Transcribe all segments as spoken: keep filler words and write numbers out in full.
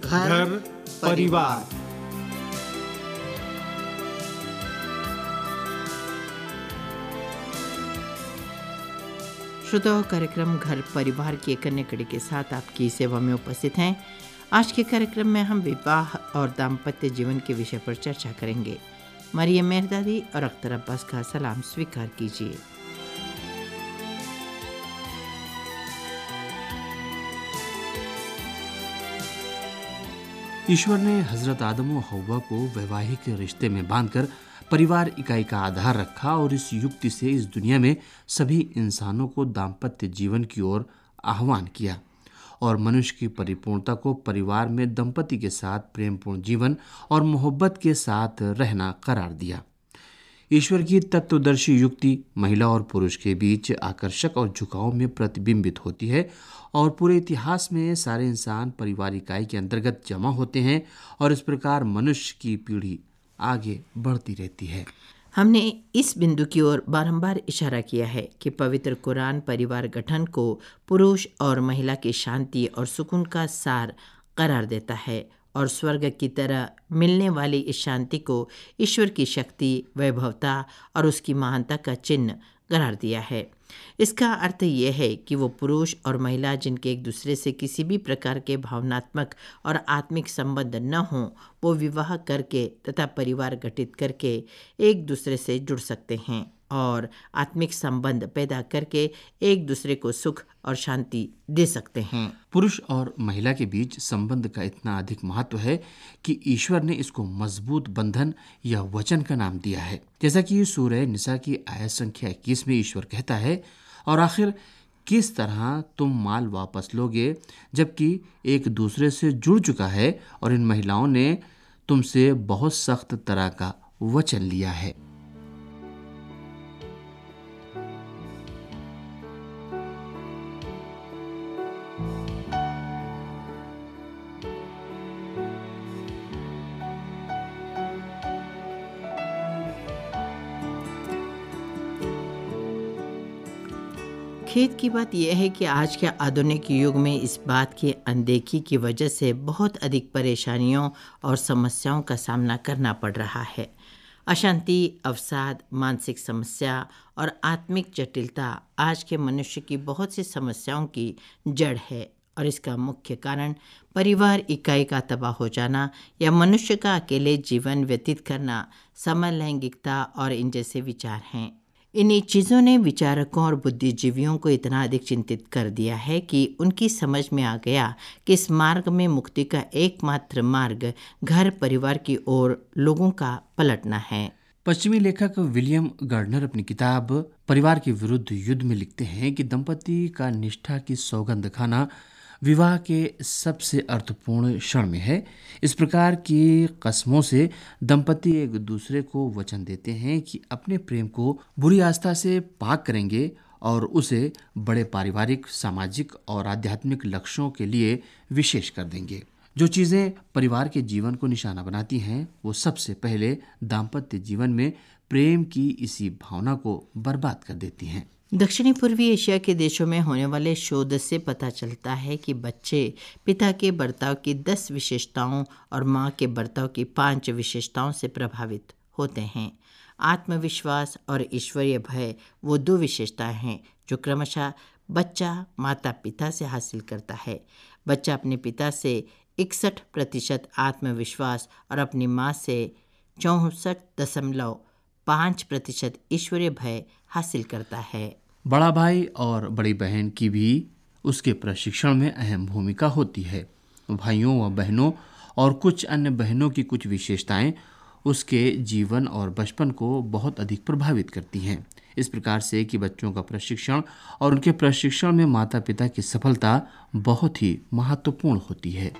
घर परिवार। श्रोताओं, कार्यक्रम घर परिवार की एक अन्य कड़ी के साथ आपकी सेवा में उपस्थित हैं। आज के कार्यक्रम में हम विवाह और दाम्पत्य जीवन के विषय पर चर्चा करेंगे। मरियम मेहरदादी और अख्तर अब्बास का सलाम स्वीकार कीजिए। ईश्वर ने हजरत आदम और हव्वा को वैवाहिक रिश्ते में बांधकर परिवार इकाई का आधार रखा और इस युक्ति से इस दुनिया में सभी इंसानों को दाम्पत्य जीवन की ओर आह्वान किया और मनुष्य की परिपूर्णता को परिवार में दंपति के साथ प्रेमपूर्ण जीवन और मोहब्बत के साथ रहना करार दिया। ईश्वर की तत्वदर्शी युक्ति महिला और पुरुष के बीच आकर्षक और झुकाव में प्रतिबिंबित होती है और पूरे इतिहास में सारे इंसान परिवार इकाई के अंतर्गत जमा होते हैं और इस प्रकार मनुष्य की पीढ़ी आगे बढ़ती रहती है। हमने इस बिंदु की ओर बारंबार इशारा किया है कि पवित्र कुरान परिवार गठन को पुरुष और महिला की शांति और सुकून का सार करार देता है और स्वर्ग की तरह मिलने वाली इस शांति को ईश्वर की शक्ति, वैभवता और उसकी महानता का चिन्ह करार दिया है। इसका अर्थ यह है कि वो पुरुष और महिला जिनके एक दूसरे से किसी भी प्रकार के भावनात्मक और आत्मिक संबंध न हों, वो विवाह करके तथा परिवार गठित करके एक दूसरे से जुड़ सकते हैं और आत्मिक संबंध पैदा करके एक दूसरे को सुख और शांति दे सकते हैं। पुरुष और महिला के बीच संबंध का इतना अधिक महत्व है कि ईश्वर ने इसको मजबूत बंधन या वचन का नाम दिया है, जैसा कि सूरह निसा की आयत संख्या इक्कीस में ईश्वर कहता है, और आखिर किस तरह तुम माल वापस लोगे जबकि एक दूसरे से जुड़ चुका है और इन महिलाओं ने तुमसे बहुत सख्त तरह का वचन लिया है। खेद की बात यह है कि आज के आधुनिक युग में इस बात की अनदेखी की वजह से बहुत अधिक परेशानियों और समस्याओं का सामना करना पड़ रहा है। अशांति, अवसाद, मानसिक समस्या और आत्मिक जटिलता आज के मनुष्य की बहुत सी समस्याओं की जड़ है और इसका मुख्य कारण परिवार इकाई का तबाह हो जाना या मनुष्य का अकेले जीवन व्यतीत करना, समलैंगिकता और इन जैसे विचार हैं। इन्हीं चीज़ों ने विचारकों और बुद्धिजीवियों को इतना अधिक चिंतित कर दिया है कि उनकी समझ में आ गया कि इस मार्ग में मुक्ति का एकमात्र मार्ग घर परिवार की ओर लोगों का पलटना है। पश्चिमी लेखक विलियम गार्डनर अपनी किताब परिवार के विरुद्ध युद्ध में लिखते हैं कि दंपति का निष्ठा की सौगंध खाना विवाह के सबसे अर्थपूर्ण क्षण में है। इस प्रकार की कस्मों से दंपति एक दूसरे को वचन देते हैं कि अपने प्रेम को बुरी आस्था से पाक करेंगे और उसे बड़े पारिवारिक, सामाजिक और आध्यात्मिक लक्ष्यों के लिए विशेष कर देंगे। जो चीज़ें परिवार के जीवन को निशाना बनाती हैं, वो सबसे पहले दाम्पत्य जीवन में प्रेम की इसी भावना को बर्बाद कर देती हैं। दक्षिणी पूर्वी एशिया के देशों में होने वाले शोध से पता चलता है कि बच्चे पिता के बर्ताव की दस विशेषताओं और माँ के बर्ताव की पांच विशेषताओं से प्रभावित होते हैं। आत्मविश्वास और ईश्वरीय भय वो दो विशेषताएं हैं जो क्रमशः बच्चा माता पिता से हासिल करता है। बच्चा अपने पिता से इकसठ प्रतिशत आत्मविश्वास और अपनी माँ से चौंसठ दशमलव पाँच प्रतिशत ईश्वरीय भय हासिल करता है। बड़ा भाई और बड़ी बहन की भी उसके प्रशिक्षण में अहम भूमिका होती है। भाइयों व बहनों और कुछ अन्य बहनों की कुछ विशेषताएं उसके जीवन और बचपन को बहुत अधिक प्रभावित करती हैं, इस प्रकार से कि बच्चों का प्रशिक्षण और उनके प्रशिक्षण में माता पिता की सफलता बहुत ही महत्वपूर्ण होती है।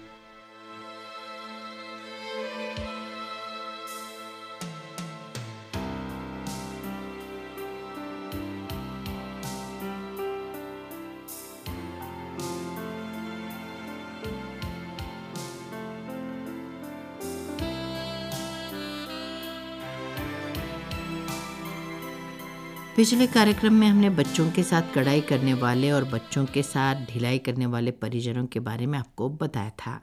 पिछले कार्यक्रम में हमने बच्चों के साथ कड़ाई करने वाले और बच्चों के साथ ढिलाई करने वाले परिजनों के बारे में आपको बताया था।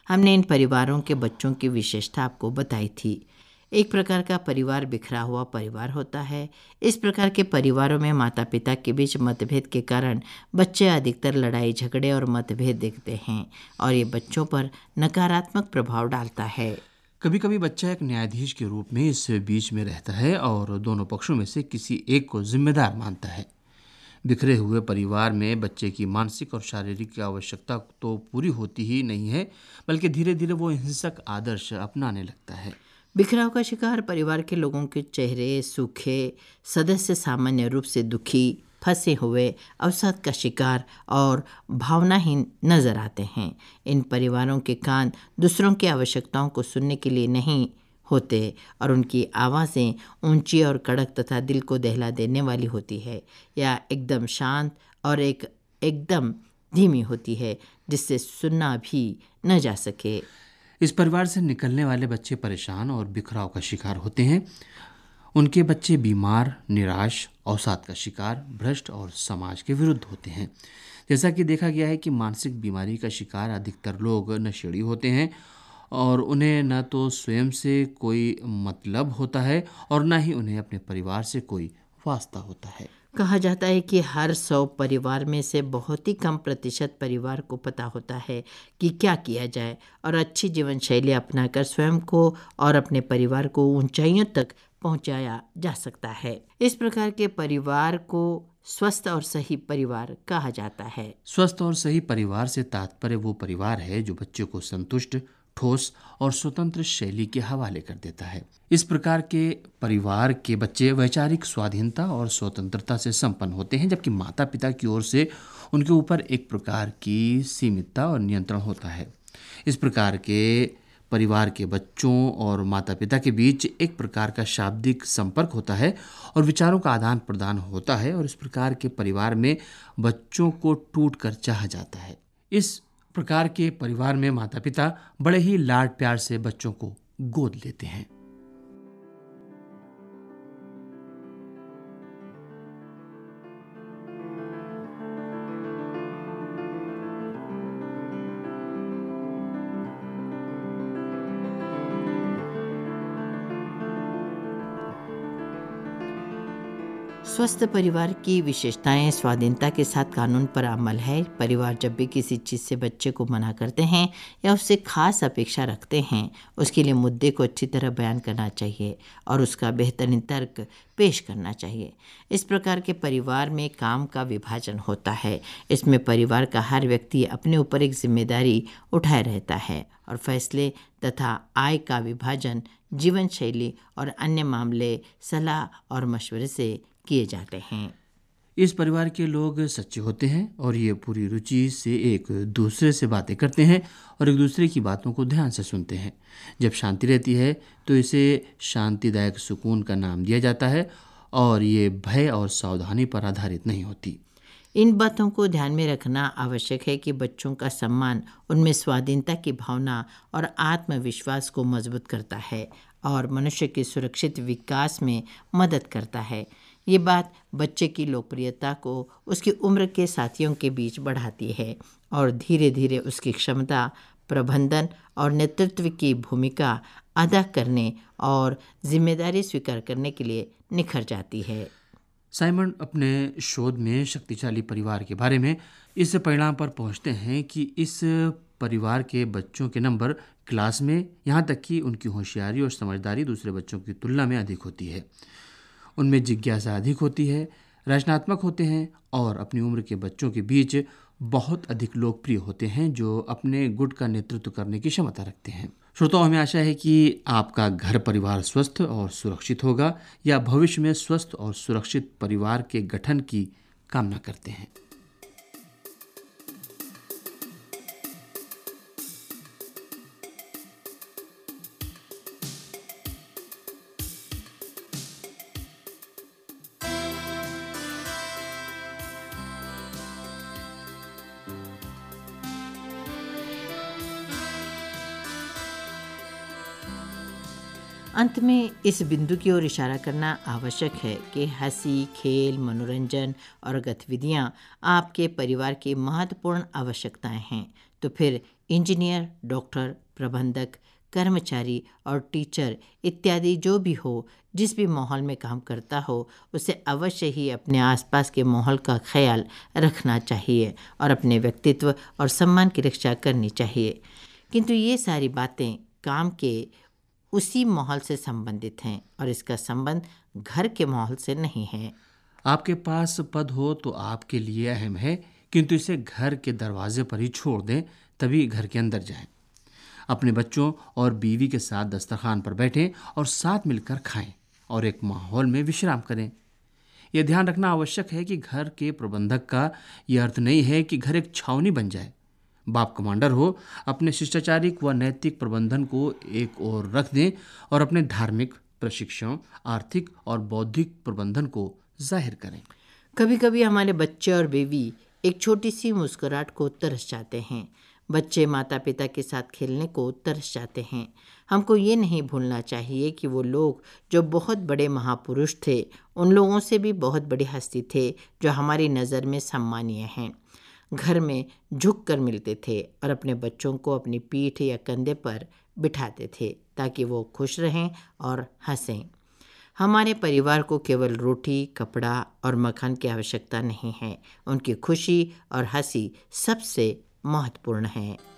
हमने इन परिवारों के बच्चों की विशेषता आपको बताई थी। एक प्रकार का परिवार बिखरा हुआ परिवार होता है। इस प्रकार के परिवारों में माता पिता के बीच मतभेद के कारण बच्चे अधिकतर लड़ाई झगड़े और मतभेद देखते हैं और ये बच्चों पर नकारात्मक प्रभाव डालता है। कभी कभी बच्चा एक न्यायाधीश के रूप में इस बीच में रहता है और दोनों पक्षों में से किसी एक को जिम्मेदार मानता है। बिखरे हुए परिवार में बच्चे की मानसिक और शारीरिक आवश्यकता तो पूरी होती ही नहीं है, बल्कि धीरे धीरे वो हिंसक आदर्श अपनाने लगता है। बिखराव का शिकार परिवार के लोगों के चेहरे सूखे, सदस्य सामान्य रूप से दुखी, फंसे हुए, अवसाद का शिकार और भावनाहीन नजर आते हैं। इन परिवारों के कान दूसरों की आवश्यकताओं को सुनने के लिए नहीं होते और उनकी आवाज़ें ऊंची और कड़क तथा दिल को दहला देने वाली होती है या एकदम शांत और एक एकदम धीमी होती है जिससे सुनना भी न जा सके। इस परिवार से निकलने वाले बच्चे परेशान और बिखराव का शिकार होते हैं। उनके बच्चे बीमार, निराश, अवसाद का शिकार, भ्रष्ट और समाज के विरुद्ध होते हैं। जैसा कि देखा गया है कि मानसिक बीमारी का शिकार अधिकतर लोग नशेड़ी होते हैं और उन्हें न तो स्वयं से कोई मतलब होता है और न ही उन्हें अपने परिवार से कोई वास्ता होता है। कहा जाता है कि हर सौ परिवार में से बहुत ही कम प्रतिशत परिवार को पता होता है कि क्या किया जाए और अच्छी जीवन शैली अपनाकर स्वयं को और अपने परिवार को ऊंचाइयों तक पहुंचाया जा सकता है। इस प्रकार के परिवार को स्वस्थ और सही परिवार कहा जाता है। स्वस्थ और सही परिवार से तात्पर्य वो परिवार है जो बच्चों को संतुष्ट, ठोस और स्वतंत्र शैली के हवाले कर देता है। इस प्रकार के परिवार के बच्चे वैचारिक स्वाधीनता और स्वतंत्रता से संपन्न होते हैं, जबकि माता पिता की ओर से उनके ऊपर एक प्रकार की सीमितता और नियंत्रण होता है। इस प्रकार के परिवार के बच्चों और माता पिता के बीच एक प्रकार का शाब्दिक संपर्क होता है और विचारों का आदान प्रदान होता है और इस प्रकार के परिवार में बच्चों को टूट कर चाहा जाता है। इस प्रकार के परिवार में माता पिता बड़े ही लाड प्यार से बच्चों को गोद लेते हैं। स्वस्थ परिवार की विशेषताएं स्वाधीनता के साथ कानून पर अमल है। परिवार जब भी किसी चीज़ से बच्चे को मना करते हैं या उससे खास अपेक्षा रखते हैं, उसके लिए मुद्दे को अच्छी तरह बयान करना चाहिए और उसका बेहतरीन तर्क पेश करना चाहिए। इस प्रकार के परिवार में काम का विभाजन होता है। इसमें परिवार का हर व्यक्ति अपने ऊपर एक जिम्मेदारी उठाए रहता है और फैसले तथा आय का विभाजन जीवन शैली और अन्य मामले सलाह और मशवरे से किए जाते हैं। इस परिवार के लोग सच्चे होते हैं और ये पूरी रुचि से एक दूसरे से बातें करते हैं और एक दूसरे की बातों को ध्यान से सुनते हैं। जब शांति रहती है तो इसे शांतिदायक सुकून का नाम दिया जाता है और ये भय और सावधानी पर आधारित नहीं होती। इन बातों को ध्यान में रखना आवश्यक है कि बच्चों का सम्मान उनमें स्वाधीनता की भावना और आत्मविश्वास को मजबूत करता है और मनुष्य के सुरक्षित विकास में मदद करता है। ये बात बच्चे की लोकप्रियता को उसकी उम्र के साथियों के बीच बढ़ाती है और धीरे धीरे उसकी क्षमता, प्रबंधन और नेतृत्व की भूमिका अदा करने और जिम्मेदारी स्वीकार करने के लिए निखर जाती है। साइमन अपने शोध में शक्तिशाली परिवार के बारे में इस परिणाम पर पहुंचते हैं कि इस परिवार के बच्चों के नंबर क्लास में, यहाँ तक कि उनकी होशियारी और समझदारी दूसरे बच्चों की तुलना में अधिक होती है। उनमें जिज्ञासा अधिक होती है, रचनात्मक होते हैं और अपनी उम्र के बच्चों के बीच बहुत अधिक लोकप्रिय होते हैं, जो अपने गुट का नेतृत्व करने की क्षमता रखते हैं। श्रोताओं, हमें आशा है कि आपका घर परिवार स्वस्थ और सुरक्षित होगा या भविष्य में स्वस्थ और सुरक्षित परिवार के गठन की कामना करते हैं। अंत में इस बिंदु की ओर इशारा करना आवश्यक है कि हंसी, खेल, मनोरंजन और गतिविधियां आपके परिवार की महत्वपूर्ण आवश्यकताएं हैं। तो फिर इंजीनियर, डॉक्टर, प्रबंधक, कर्मचारी और टीचर इत्यादि जो भी हो, जिस भी माहौल में काम करता हो, उसे अवश्य ही अपने आसपास के माहौल का ख्याल रखना चाहिए और अपने व्यक्तित्व और सम्मान की रक्षा करनी चाहिए। किंतु ये सारी बातें काम के उसी माहौल से संबंधित हैं और इसका संबंध घर के माहौल से नहीं है। आपके पास पद हो तो आपके लिए अहम है, किंतु इसे घर के दरवाजे पर ही छोड़ दें, तभी घर के अंदर जाएं। अपने बच्चों और बीवी के साथ दस्तरखान पर बैठें और साथ मिलकर खाएं और एक माहौल में विश्राम करें। यह ध्यान रखना आवश्यक है कि घर के प्रबंधक का यह अर्थ नहीं है कि घर एक छावनी बन जाए। बाप कमांडर हो, अपने शिष्टाचारिक व नैतिक प्रबंधन को एक ओर रख दें और अपने धार्मिक, प्रशिक्षण, आर्थिक और बौद्धिक प्रबंधन को जाहिर करें। कभी कभी हमारे बच्चे और बीवी एक छोटी सी मुस्कुराहट को तरस जाते हैं। बच्चे माता पिता के साथ खेलने को तरस जाते हैं। हमको ये नहीं भूलना चाहिए कि वो लोग जो बहुत बड़े महापुरुष थे, उन लोगों से भी बहुत बड़ी हस्ती थे जो हमारी नज़र में सम्मानीय हैं। घर में झुक कर मिलते थे और अपने बच्चों को अपनी पीठ या कंधे पर बिठाते थे ताकि वो खुश रहें और हंसें। हमारे परिवार को केवल रोटी, कपड़ा और मकान की आवश्यकता नहीं है, उनकी खुशी और हंसी सबसे महत्वपूर्ण है।